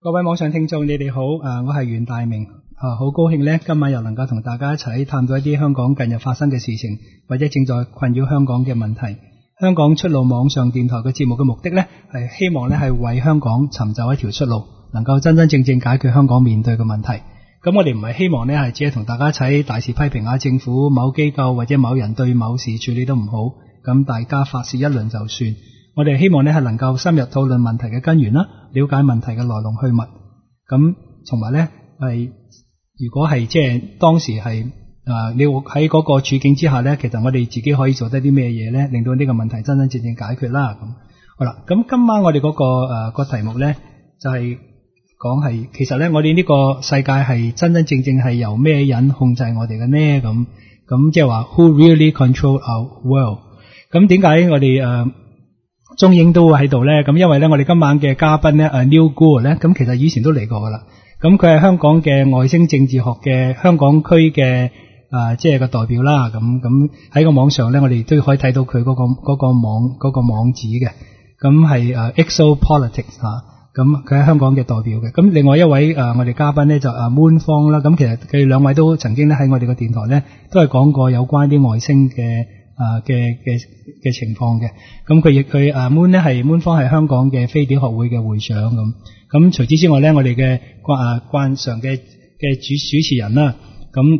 各位網上聽眾，你哋好，我係袁大明，好高興呢，今晚又能夠同大家一齊探討一啲香港近日發生嘅事情，或者正在困擾香港嘅問題。香港出路網上電台嘅節目嘅目的呢，係希望呢係為香港尋找一條出路，能夠真真正正解決香港面對嘅問題。咁我哋唔係希望呢係只係同大家一齊大肆批評下政府、某機構或者某人對某事處理得唔好，咁大家發洩一輪就算。我哋希望呢係能夠深入討論問題嘅根源啦，了解問題嘅來龍去脈。咁同埋呢係，如果係即係當時係你喺嗰個處境之下呢，其實我哋自己可以做得啲咩嘢呢，令到呢個問題真真正正解決啦。咁好啦，咁今晚我哋嗰個題目呢，就係講係其實呢，我哋呢個世界係真真正正係由咩人控制我哋嘅呢？咁即係話 Who really control our world？ 咁點解我哋中英都會喺度咧？咁因為咧，我哋今晚嘅嘉賓咧，Neil Gould 咧，咁其實以前都嚟過噶啦。咁佢係香港嘅外星政治學嘅香港區嘅即係個代表啦。咁喺個網上咧，我哋都可以睇到佢嗰個網址嘅。咁係Exopolitics 咁佢喺香港嘅代表嘅。咁另外一位我哋嘉賓咧就Moon Fong啦。咁其實佢哋兩位都曾經咧喺我哋個電台咧都係講過有關啲外星嘅情況嘅。咁佢Moon 咧係 Moon Fong 係香港嘅飛碟學會嘅會長咁。咁除此之外咧，我哋嘅慣常嘅主持人啦，咁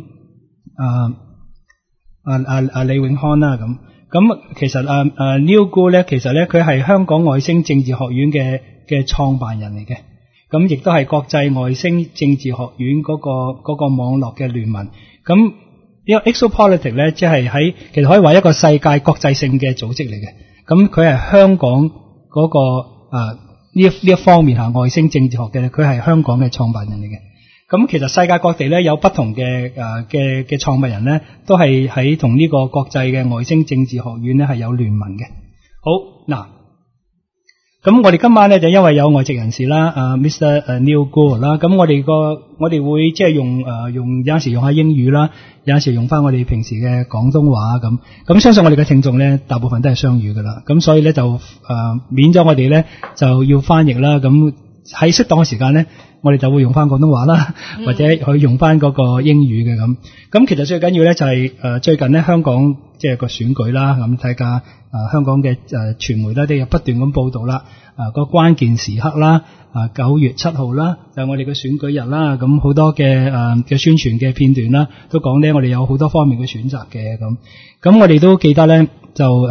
李永康啦咁。咁其實Neil Gould 咧，其實咧佢係香港外星政治學院嘅創辦人嚟嘅。咁亦都係國際外星政治學院嗰個網絡嘅聯盟。咁呢個 Exopolitics 咧，即係其實可以話一個世界國際性嘅組織嚟嘅。咁佢係香港嗰個呢一方面外星政治學嘅，佢係香港嘅創辦人嚟嘅。咁其實世界各地咧有不同嘅創辦人咧，都係喺同呢個國際嘅外星政治學院咧係有聯盟嘅。好嗱。咁我哋今晚咧就因為有外籍人士啦，Mr. Neil Gould 啦，咁我哋會即係用有陣時用下英語啦，有陣時用翻我哋平時嘅廣東話咁相信我哋嘅聽眾咧大部分都係雙語噶啦，咁所以咧就免咗我哋咧就要翻譯啦，咁喺適當嘅時間咧我哋就會用翻廣東話啦，或者去用翻嗰個英語嘅咁。咁其實最緊要咧就係最近咧香港即係個選舉啦，咁睇下香港嘅傳媒咧都有不斷咁報道啦，個關鍵時刻啦，9月7號啦，就係我哋嘅選舉日啦，咁好多嘅宣傳嘅片段啦，都講咧我哋有好多方面嘅選擇嘅咁我哋都記得咧就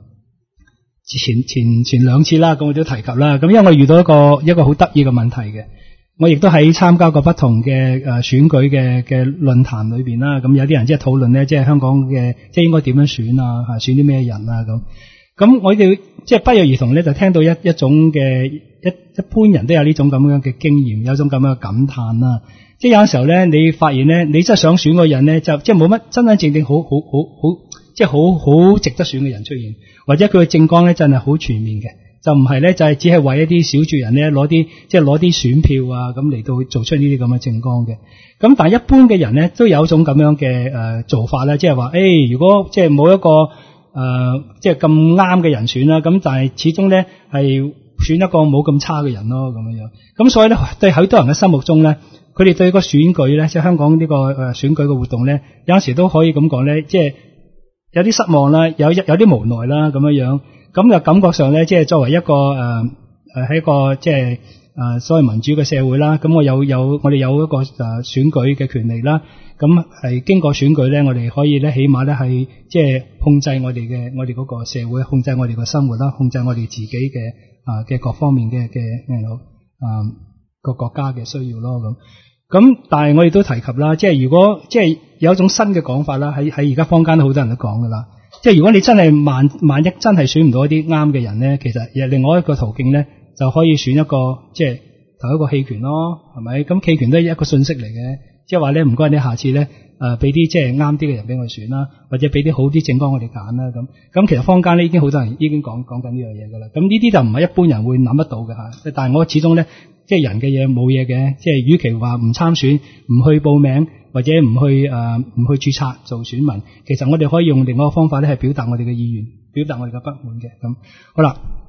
前兩次啦，咁我都提及啦，咁因為我遇到一個好得意嘅問題嘅。我亦都喺參加過不同嘅選舉嘅論壇裏邊啦，咁有啲人即係討論咧，即係香港嘅即係應該點樣選啊，選啲咩人啊咁我哋即係不約而同咧就聽到一種嘅一般人都有呢種咁樣嘅經驗，有種咁樣嘅感嘆啦。即係有陣時候咧，你發現咧，你真係想選個人咧，就即係冇乜真真正正好即係好值得選嘅人出現，或者佢嘅政綱咧真係好全面嘅。就唔係咧，就係只係為一啲小撮人咧攞啲選票啊，咁嚟到做出呢啲咁嘅政綱嘅。咁但係一般嘅人咧都有一種咁樣嘅做法咧，即係話如果即係冇一個即係咁啱嘅人選啦，咁但係始終咧係選一個冇咁差嘅人咯，咁樣。咁所以咧對好多人嘅心目中咧，佢哋對個選舉咧，即係香港呢個選舉嘅活動咧，有陣時都可以咁講咧，即係有啲失望啦，有啲無奈啦，咁樣。咁就感覺上咧，即係作為一個喺一個即係所謂民主嘅社會啦，咁我哋有一個選舉嘅權利啦，咁係經過選舉咧，我哋可以咧起碼咧係即係控制我哋嗰個社會，控制我哋個生活啦，控制我哋自己嘅各方面嘅個國家嘅需要咯咁但係我哋都提及啦，即係如果即係有一種新嘅講法啦，喺而家坊間都好多人都講噶啦。即係如果你真係萬一真係選唔到一啲啱嘅人咧，其實另外一個途徑咧就可以選一個即係投一個棄權咯，係咪？咁棄權都係一個信息嚟嘅，即係話咧唔該你下次咧俾啲即係啱啲嘅人俾我選啦，或者俾啲好啲政綱我哋揀啦咁其實坊間咧已經好多人已經講緊呢樣嘢噶啦。咁呢啲就唔係一般人會諗得到嘅嚇。但係我始終咧即係人嘅嘢冇嘢嘅，即係與其話唔參選、唔去報名或者唔去註冊做選民，其實我哋可以用另外一個方法咧係表達我哋嘅意願，表達我哋嘅不滿嘅咁。好啦，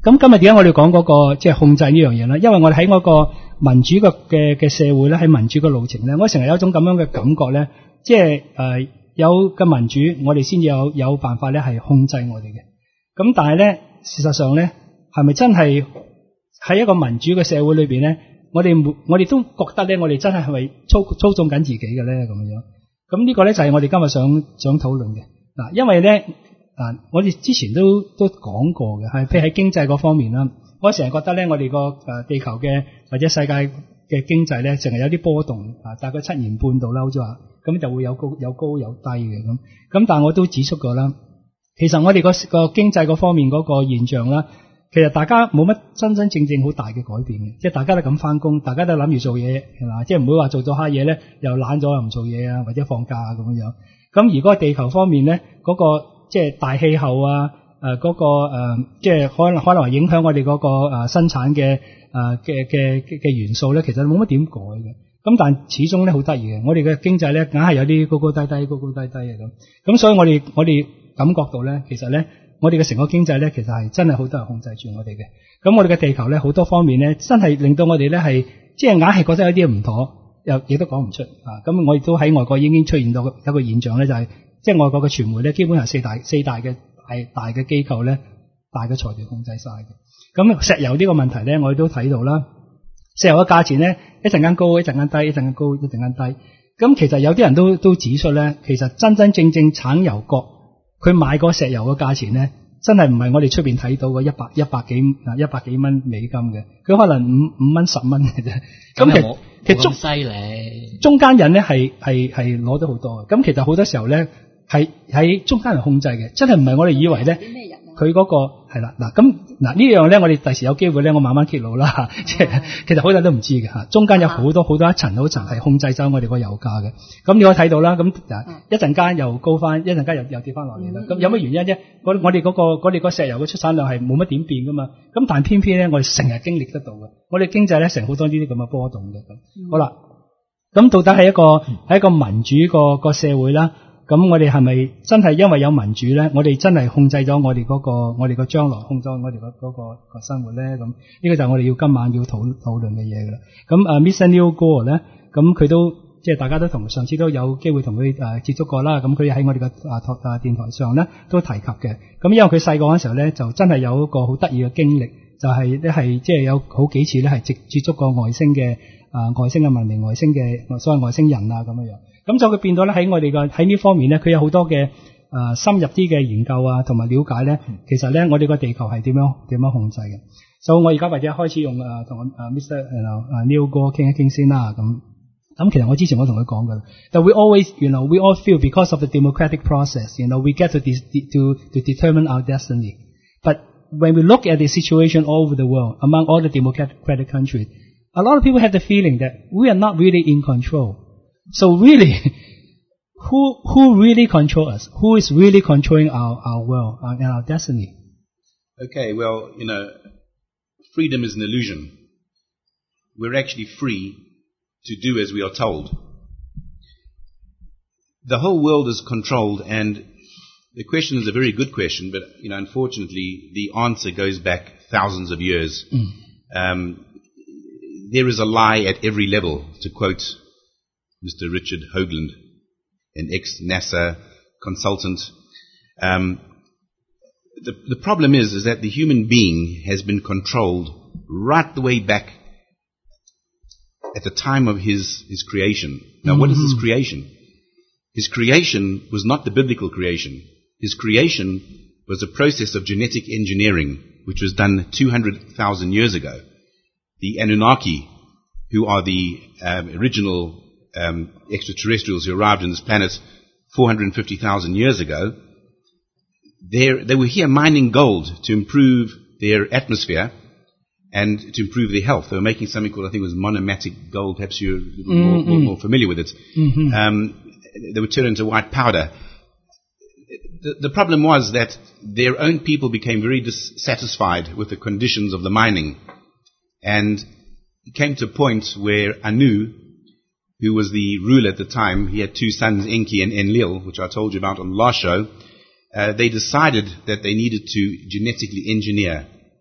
咁今日點解我哋講嗰個即係控制呢樣嘢咧？因為我哋喺嗰個民主嘅社會咧，喺民主嘅路程咧，我成日有一種咁樣嘅感覺咧，即係有嘅民主，我哋先至有辦法咧係控制我哋嘅。咁但係咧，事實上咧，係咪真係喺一個民主嘅社會裏邊咧？我哋都覺得咧，我哋真係咪操縱緊自己嘅咧咁樣？咁呢個咧就係我哋今日想討論嘅嗱，因為咧我哋之前都講過嘅，係譬如喺經濟嗰方面啦，我成日覺得咧，我哋個地球嘅或者世界嘅經濟咧，淨係有啲波動大概7年半度啦，好似話咁就會有高有低嘅咁。咁但係我都指出過啦，其實我哋個經濟嗰方面嗰個現象啦。其實大家冇乜真正好大嘅改變嘅，即係大家都咁翻工，大家都諗住做嘢，係嘛？即係唔會話做咗下嘢咧，又懶咗又唔做嘢啊，或者放假啊咁樣。咁而嗰個地球方面咧，嗰個即係大氣候啊，嗰個即係可能話影響我哋嗰個生產嘅元素咧，其實冇乜點改嘅。咁但始終咧好得意嘅，我哋嘅經濟咧硬係有啲高高低低嘅咁。咁所以我哋感覺到咧，其實咧。我哋嘅成個經濟咧，其實係真係好多人控制住我哋嘅。咁我哋嘅地球咧，好多方面咧，真係令到我哋咧係，即係硬係覺得有啲唔妥，又亦都講唔出啊。咁我亦都喺外國已經出現到一個現象咧，就係即係外國嘅傳媒咧，基本上四大嘅大嘅機構咧，大嘅財團控制晒嘅。咁石油呢個問題咧，我哋都睇到啦。石油嘅價錢咧，一陣間高，一陣間低，一陣間高，一陣間低。咁其實有啲人都指出咧，其實真正產油國。佢買個石油嘅價錢咧，真係唔係我哋出邊睇到嘅100幾蚊美金嘅，佢可能5蚊10蚊嘅啫。咁其實犀利，中間人咧係攞得好多嘅。咁其實好多時候咧係喺中間人控制嘅，真係唔係我哋以為咧。佢嗰個係啦，咁呢樣咧，我哋第時有機會咧，我慢慢揭露啦。即係其實好多人都唔知嘅嚇，中間有好多一層係控制咗我哋個油價嘅。咁你可以睇到啦，咁一陣間又高翻，一陣間又跌翻落嚟啦。咁有乜原因啫？我哋個石油嘅出產量係冇乜點變噶嘛。咁但偏偏咧，我哋成日經歷得到嘅，我哋經濟咧成好多呢啲咁嘅波動嘅。咁好啦，咁到底係一個民主個社會啦。咁我哋係咪真係因為有民主咧？我哋真係控制咗我哋個將來，控制我哋嗰個生活咧？咁呢個就係我哋今晚要討論嘅嘢噶啦。咁Mr. Neil Gore 咧，咁佢都即係大家都上次都有機會同佢接觸過啦。咁佢喺我哋嘅電台上咧都提及嘅。咁因為佢細個嗰陣時候咧，就真係有一個好得意嘅經歷，就係即係有好幾次咧係接觸過外星嘅文明、外星嘅所謂外星人啊咁樣。咁就佢變到咧喺我哋喺呢方面咧，佢有好多嘅深入啲嘅研究啊，同埋了解咧，其實咧我哋個地球係點樣控制嘅。所以我而家或者開始用同Mr. Neil Gore 傾一傾先啦。咁其實我之前我同佢講㗎，但 we always we all feel because of the democratic process, we get to determine our destiny. But when we look at the situation all over the world, among all the democratic countries, a lot of people have the feeling that we are not really in control.So really, who really control us? Who is really controlling our world and our destiny? Okay, well, freedom is an illusion. We're actually free to do as we are told. The whole world is controlled, and the question is a very good question, but, unfortunately, the answer goes back thousands of years. There is a lie at every level, to quote Mr. Richard Hoagland, an ex-NASA consultant. The problem is that the human being has been controlled right the way back at the time of his creation. Now, what is his creation? His creation was not the biblical creation. His creation was a process of genetic engineering, which was done 200,000 years ago. The Anunnaki, who are the original extraterrestrials who arrived on this planet 450,000 years ago, they were here mining gold to improve their atmosphere and to improve their health. They were making something called, I think it was monomatic gold. Perhaps you're more familiar with it. They would turn into white powder. The problem was that their own people became very dissatisfied with the conditions of the mining. And it came to a point where Anu, who was the ruler at the time, he had two sons, Enki and Enlil, which I told you about on the last show. They decided that they needed to genetically engineer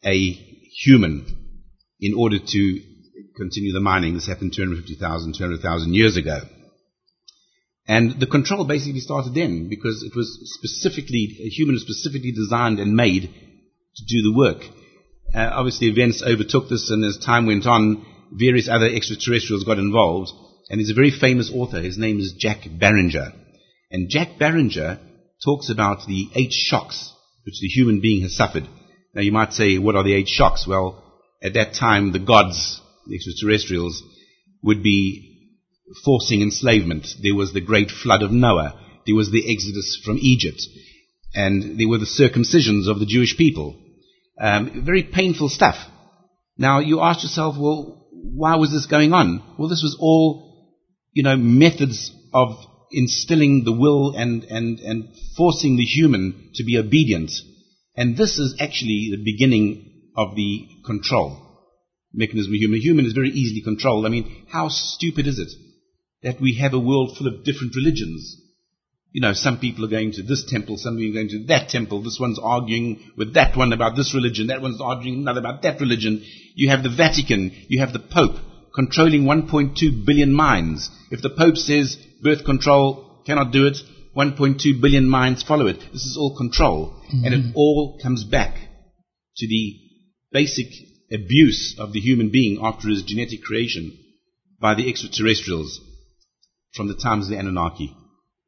a human in order to continue the mining. This happened 200,000 years ago. And the control basically started then because it was a human was specifically designed and made to do the work. Obviously events overtook this, and as time went on, various other extraterrestrials got involved. And there's a very famous author, his name is Jack Barringer. And Jack Barringer talks about the 8 shocks which the human being has suffered. Now you might say, what are the 8 shocks? Well, at that time, the gods, the extraterrestrials, would be forcing enslavement. There was the great flood of Noah. There was the exodus from Egypt. And there were the circumcisions of the Jewish people. Very painful stuff. Now you ask yourself, well, why was this going on? Well, this was all, methods of instilling the will and forcing the human to be obedient. And this is actually the beginning of the control mechanism of human. Human is very easily controlled. I mean, how stupid is it that we have a world full of different religions? Some people are going to this temple, some people are going to that temple. This one's arguing with that one about this religion. That one's arguing another about that religion. You have the Vatican. You have the Pope controlling 1.2 billion minds. If the Pope says birth control cannot do it, 1.2 billion minds follow it. This is all control. Mm-hmm. And it all comes back to the basic abuse of the human being after his genetic creation by the extraterrestrials from the times of the Anunnaki.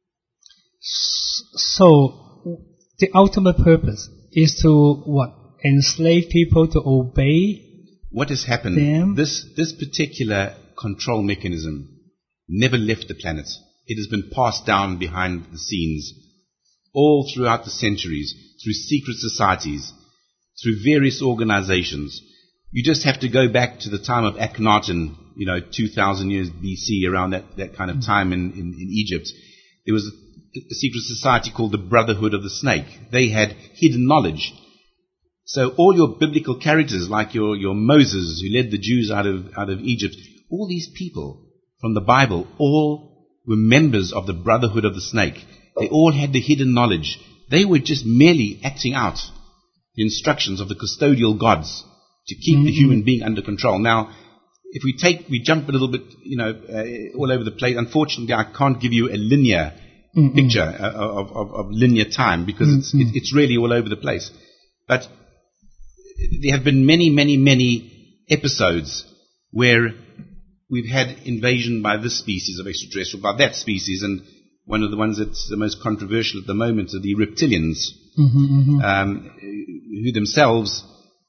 So, the ultimate purpose is to what? Enslave people to obey what has happened, them? This particular control mechanism never left the planet. It has been passed down behind the scenes all throughout the centuries, through secret societies, through various organizations. You just have to go back to the time of Akhenaten, 2,000 years BC, around that kind of time in Egypt. There was a secret society called the Brotherhood of the Snake. They had hidden knowledge. So all your biblical characters, like your Moses, who led the Jews out of Egypt, all these people from the Bible, all were members of the Brotherhood of the Snake. They all had the hidden knowledge. They were just merely acting out the instructions of the custodial gods to keep the human being under control. Now, if we jump a little bit, all over the place. Unfortunately, I can't give you a linear picture of linear time because it's really all over the place. But there have been many, many, many episodes where we've had invasion by this species of extraterrestrial, by that species, and one of the ones that's the most controversial at the moment are the reptilians, who themselves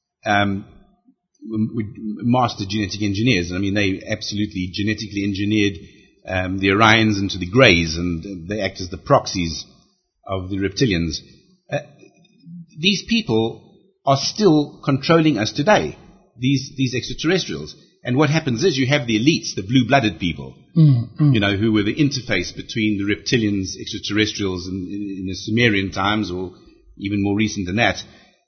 were master genetic engineers. I mean, they absolutely genetically engineered the Orions into the Greys, and they act as the proxies of the reptilians. These people are still controlling us today, these extraterrestrials. And what happens is you have the elites, the blue-blooded people, who were the interface between the reptilians, extraterrestrials in the Sumerian times, or even more recent than that.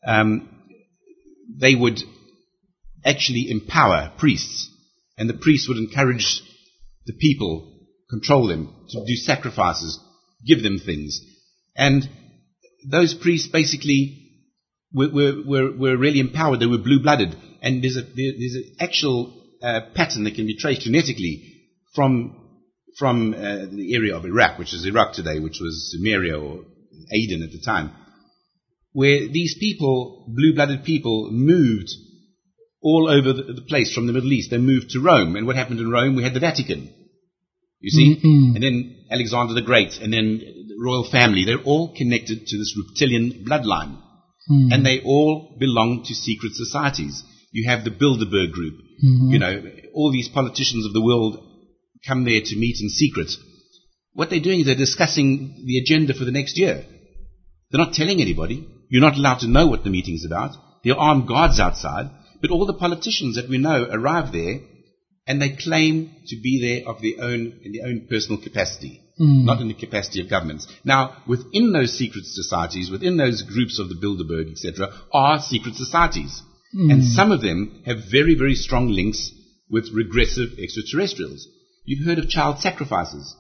They would actually empower priests, and the priests would encourage the people, control them, to do sacrifices, give them things. And those priests basically were really empowered. They were blue-blooded. And there's an actual pattern that can be traced genetically from the area of Iraq, which is Iraq today, which was Sumeria or Aden at the time, where these people, blue-blooded people, moved all over the place from the Middle East. They moved to Rome. And what happened in Rome? We had the Vatican. You see? And then Alexander the Great, and then the royal family. They're all connected to this reptilian bloodline. And they all belong to secret societies. You have the Bilderberg group. All these politicians of the world come there to meet in secret. What they're doing is they're discussing the agenda for the next year. They're not telling anybody. You're not allowed to know what the meeting's about. There are armed guards outside. But all the politicians that we know arrive there, and they claim to be there in their own personal capacity, not in the capacity of governments. Now, within those secret societies, within those groups of the Bilderberg, etc., are secret societies. And some of them have very, very strong links with regressive extraterrestrials. You've heard of child sacrifices.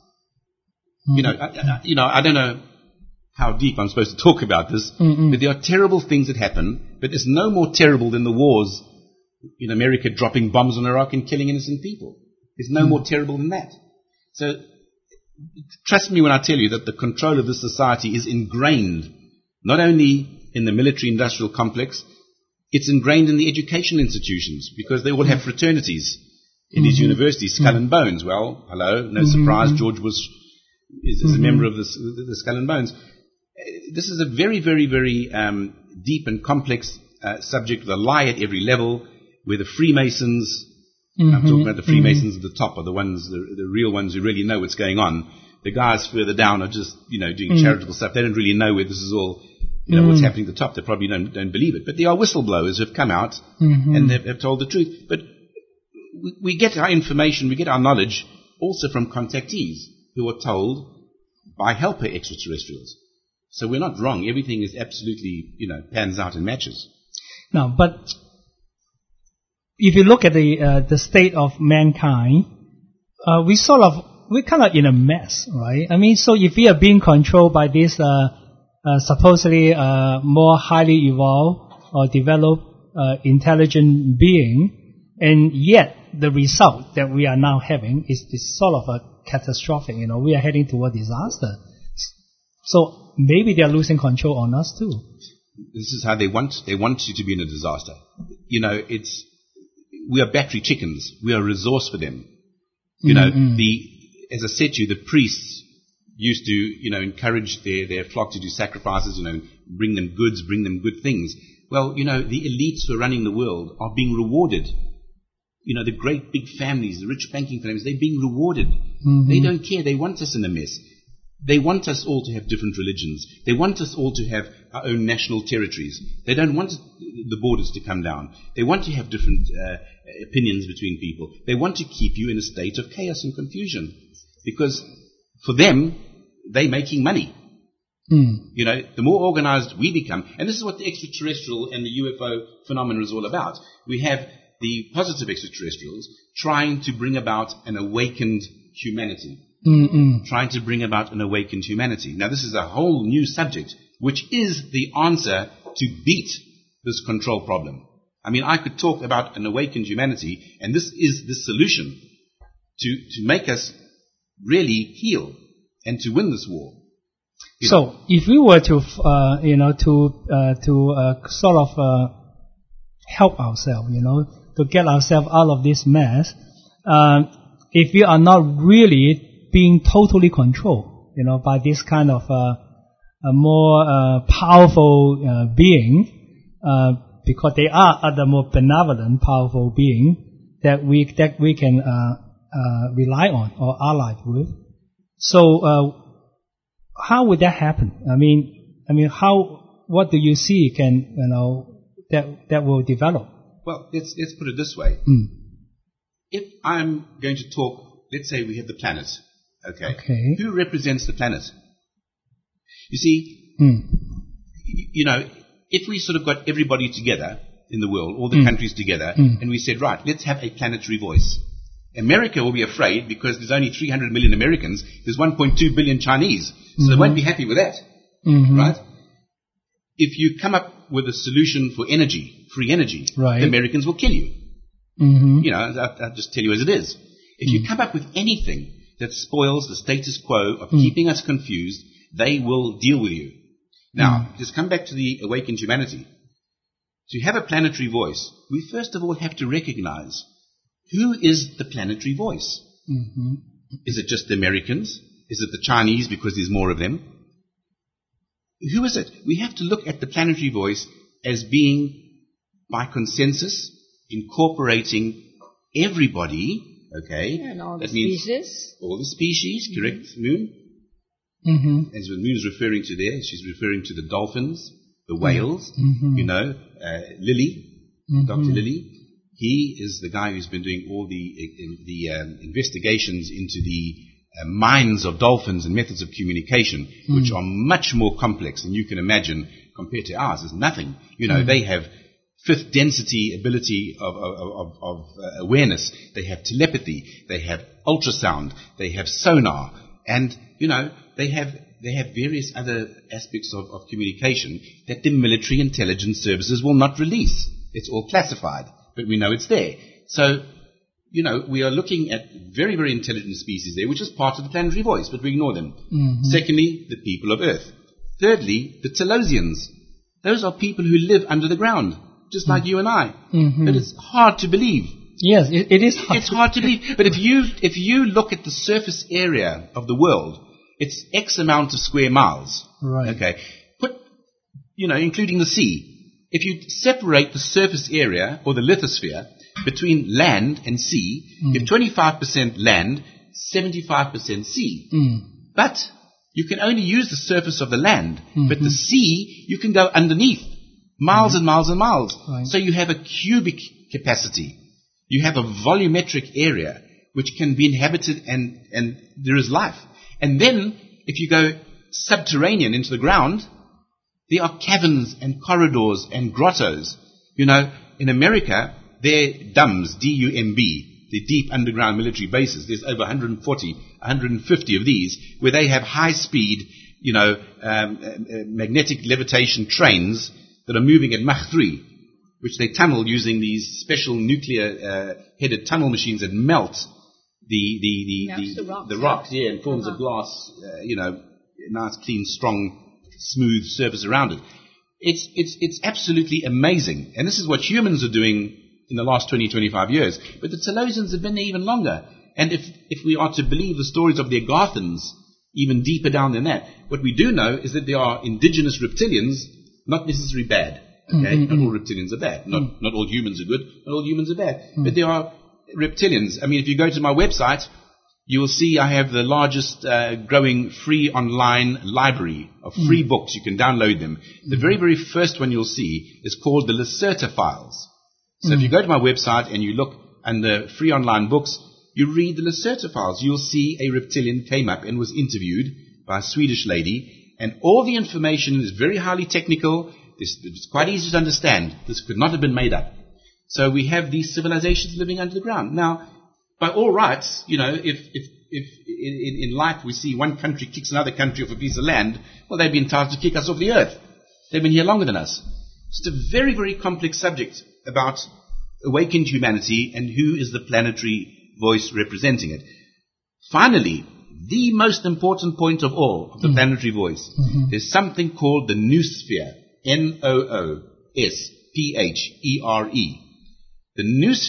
I don't know how deep I'm supposed to talk about this, but there are terrible things that happen, But it's no more terrible than the wars in America dropping bombs on Iraq and killing innocent people. It's no more terrible than that. So, trust me when I tell you that the control of this society is ingrained not only in the military-industrial complex, it's ingrained in the education institutions because they all have fraternities in these universities, Skull and Bones. Well, hello, no surprise, George is a member of the Skull and Bones. This is a very, very, very deep and complex subject with a lie at every level, where the Freemasons, I'm talking about the Freemasons at the top, are the ones, the real ones who really know what's going on. The guys further down are just, doing charitable stuff. They don't really know where this is all, what's happening at the top. They probably don't believe it. But there are whistleblowers who have come out and have told the truth. But we get our information, we get our knowledge also from contactees who are told by helper extraterrestrials. So we're not wrong. Everything is absolutely, pans out and matches. No, but if you look at the state of mankind, we're kind of in a mess, right? I mean, so if we are being controlled by this supposedly more highly evolved or developed intelligent being, and yet the result that we are now having is sort of a catastrophic. We are heading toward disaster. So maybe they are losing control on us too. This is how they want you to be in a disaster. We are battery chickens. We are a resource for them. As I said to you, the priests used to, encourage their flock to do sacrifices, bring them goods, bring them good things. Well, the elites who are running the world are being rewarded. The great big families, the rich banking families, they're being rewarded. They don't care. They want us in a mess. They want us all to have different religions. They want us all to have our own national territories. They don't want the borders to come down. They want to have different opinions between people. They want to keep you in a state of chaos and confusion. Because for them, they're making money. The more organized we become, and this is what the extraterrestrial and the UFO phenomenon is all about. We have the positive extraterrestrials trying to bring about an awakened humanity. Trying to bring about an awakened humanity. Now, this is a whole new subject, which is the answer to beat this control problem. I mean, I could talk about an awakened humanity, and this is the solution to make us really heal and to win this war. So, if we were to, sort of help ourselves, to get ourselves out of this mess, if we are not really being totally controlled, by this kind of a more powerful being, because they are other more benevolent, powerful being that we can rely on or ally with. So, how would that happen? I mean, what do you see that will develop? Well, let's put it this way. If I'm going to talk, let's say we have the planet. Okay. Who represents the planet? You see, if we sort of got everybody together in the world, all the countries together, and we said, right, let's have a planetary voice. America will be afraid because there's only 300 million Americans. There's 1.2 billion Chinese. So they won't be happy with that. Right? If you come up with a solution for energy, free energy, the Americans will kill you. I'll just tell you as it is. If you come up with anything that spoils the status quo of keeping us confused, they will deal with you. Now, just come back to the awakened humanity. To have a planetary voice, we first of all have to recognize who is the planetary voice. Is it just the Americans? Is it the Chinese because there's more of them? Who is it? We have to look at the planetary voice as being, by consensus, incorporating everybody. Okay, and all the species. Means all the species, correct, Moon? As what Moon's referring to there, she's referring to the dolphins, the whales, Lily, Dr. Lily. He is the guy who's been doing all the investigations into the minds of dolphins and methods of communication, which are much more complex than you can imagine compared to ours. It's nothing. They have fifth density ability of awareness. They have telepathy. They have ultrasound. They have sonar. And, they have various other aspects of communication that the military intelligence services will not release. It's all classified, but we know it's there. So, we are looking at very, very intelligent species there, which is part of the planetary voice, but we ignore them. Mm-hmm. Secondly, the people of Earth. Thirdly, the Telosians. Those are people who live under the ground, just like you and I. Mm-hmm. But it's hard to believe. Yes, it is hard. It's hard to believe. But if you look at the surface area of the world, it's X amount of square miles. Right. Okay. Including the sea. If you separate the surface area, or the lithosphere, between land and sea, you have 25% land, 75% sea. But you can only use the surface of the land. But the sea, you can go underneath. Miles and miles and miles. Right. So you have a cubic capacity. You have a volumetric area which can be inhabited and there is life. And then, if you go subterranean into the ground, there are caverns and corridors and grottos. In America, they're DUMBs, D-U-M-B, the deep underground military bases. There's over 140, 150 of these, where they have high-speed, magnetic levitation trains that are moving at Mach 3, which they tunnel using these special nuclear-headed tunnel machines that melt the rocks, in forms of glass, nice, clean, strong, smooth surface around it. It's absolutely amazing. And this is what humans are doing in the last 20, 25 years. But the Telosians have been there even longer. And if we are to believe the stories of the Agarthans, even deeper down than that, what we do know is that there are indigenous reptilians, not necessarily bad. Okay? Not all reptilians are bad. Not all humans are good. Not all humans are bad. But there are reptilians. I mean, if you go to my website, you will see I have the largest growing free online library of free books. You can download them. The very, very first one you'll see is called the Lacerta Files. So if you go to my website and you look under free online books, you read the Lacerta Files. You'll see a reptilian came up and was interviewed by a Swedish lady, and all the information is very highly technical. It's quite easy to understand. This could not have been made up. So we have these civilizations living under the ground. Now, by all rights, if in life we see one country kicks another country off a piece of land, well, they'd be entitled to kick us off the earth. They've been here longer than us. It's a very, very complex subject about awakened humanity and who is the planetary voice representing it. Finally, the most important point of all of the planetary voice, there's something called the noosphere. Noosphere. The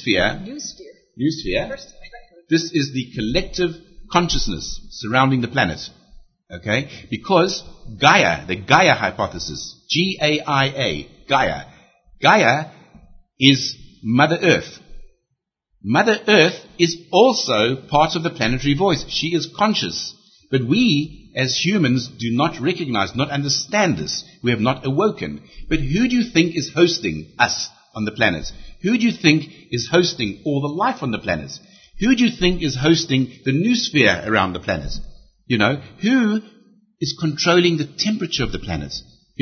noosphere, this is the collective consciousness surrounding the planet. Okay? Because Gaia, the Gaia hypothesis, G-A-I-A, Gaia is Mother Earth. Mother Earth is also part of the planetary voice. She is conscious. But we, as humans, do not recognize, not understand this. We have not awoken. But who do you think is hosting us on the planet? Who do you think is hosting all the life on the planet? Who do you think is hosting the noosphere around the planet? Who is controlling the temperature of the planet?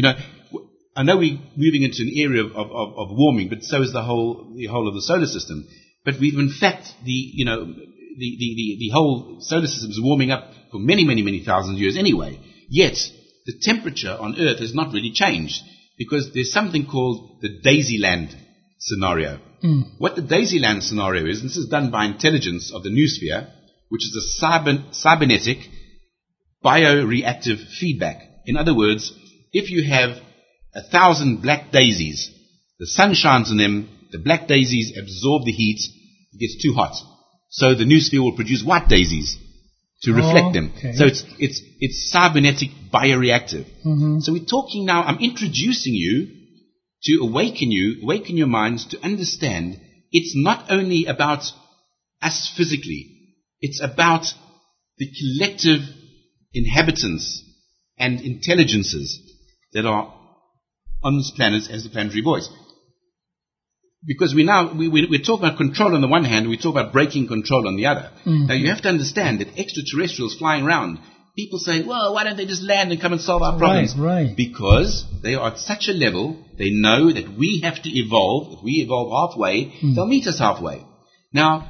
I know we're moving into an area of warming, but so is the whole of the solar system. But in fact, the whole solar system is warming up for many, many, many thousand years anyway. Yet, the temperature on Earth has not really changed because there's something called the Daisyland scenario. What the Daisyland scenario is, and this is done by intelligence of the noosphere, which is a cybernetic bioreactive feedback. In other words, if you have 1,000 black daisies, the sun shines on them, the black daisies absorb the heat, it gets too hot. So the noosphere will produce white daisies to reflect them. Okay. So it's cybernetic bioreactive. So we're talking now, I'm introducing you to awaken your minds to understand it's not only about us physically, it's about the collective inhabitants and intelligences that are on this planet as the planetary voice. Because we're talking about control on the one hand, we talk about breaking control on the other. Now you have to understand that extraterrestrials flying around, people say, well, why don't they just land and come and solve our problems? Right. Because they are at such a level, they know that we have to evolve. If we evolve halfway, they'll meet us halfway. Now,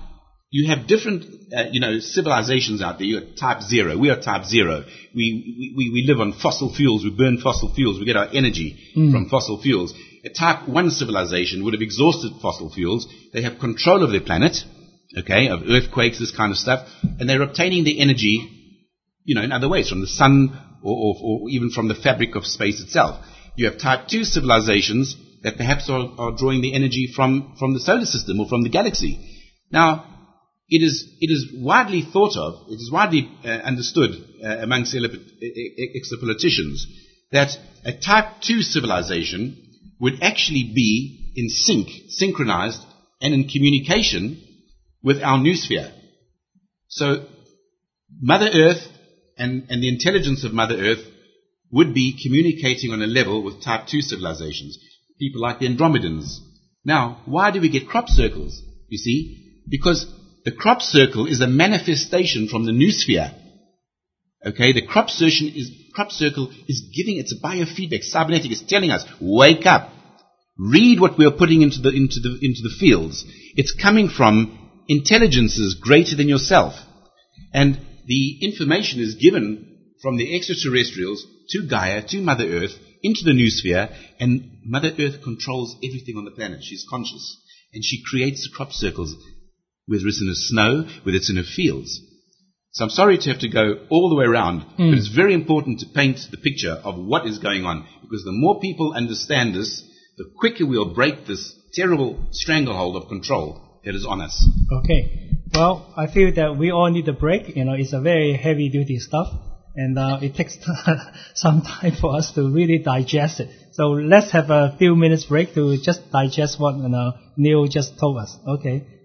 you have different, civilizations out there. You're type 0. We are type 0. We live on fossil fuels. We burn fossil fuels. We get our energy from fossil fuels. A type 1 civilization would have exhausted fossil fuels. They have control of their planet, okay, of earthquakes, this kind of stuff, and they're obtaining the energy, in other ways, from the sun or even from the fabric of space itself. You have type 2 civilizations that perhaps are drawing the energy from the solar system or from the galaxy. Now, it is widely thought of, it is widely understood amongst exopoliticians that a type 2 civilization would actually be in synchronized, and in communication with our noosphere. So, Mother Earth and the intelligence of Mother Earth would be communicating on a level with type 2 civilizations, people like the Andromedans. Now, why do we get crop circles? You see? Because the crop circle is a manifestation from the noosphere. Okay, the crop circle is giving, it's a biofeedback, cybernetic, it's telling us, wake up, read what we are putting into the fields. It's coming from intelligences greater than yourself. And the information is given from the extraterrestrials to Gaia, to Mother Earth, into the noosphere, and Mother Earth controls everything on the planet. She's conscious. And she creates the crop circles, whether it's in the snow, whether it's in her fields. So I'm sorry to have to go all the way around, but it's very important to paint the picture of what is going on, because the more people understand this, the quicker we'll break this terrible stranglehold of control that is on us. Okay. Well, I feel that we all need a break. It's a very heavy-duty stuff, and it takes some time for us to really digest it. So let's have a few minutes break to just digest what Neil just told us. Okay.